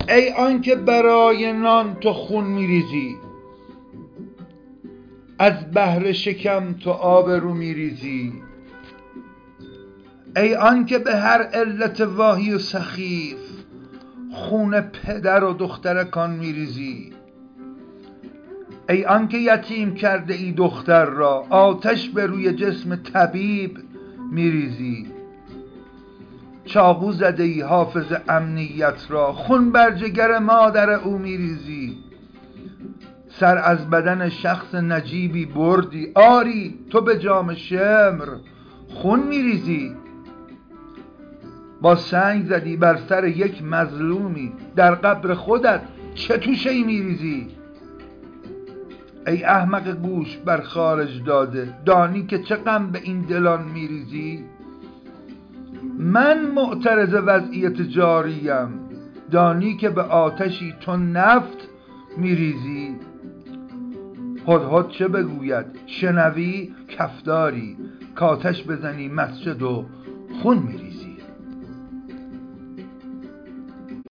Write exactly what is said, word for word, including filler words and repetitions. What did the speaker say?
ای آنکه برای نان تو خون میریزی، از بحر شکم تو آب رو میریزی. ای آنکه به هر علت واهی و سخیف خون پدر و دخترکان میریزی. ای آنکه یتیم کرده ای دختر را، آتش به روی جسم طبیب میریزی. چاقو زده ای حافظ امنیت را، خون بر جگر مادر او میریزی. سر از بدن شخص نجیبی بردی، آری تو به جام شمر خون میریزی. با سنگ زدی بر سر یک مظلومی، در قبر خودت چه توشه میریزی. ای احمق گوش بر خارج داده، دانی که چه غم به این دلان میریزی. من معترض وضعیت جاریم، دانی که به آتشی تو نفت میریزی. هدهد چه بگوید شنوی کفداری، کاتش بزنی مسجد و خون میریزی.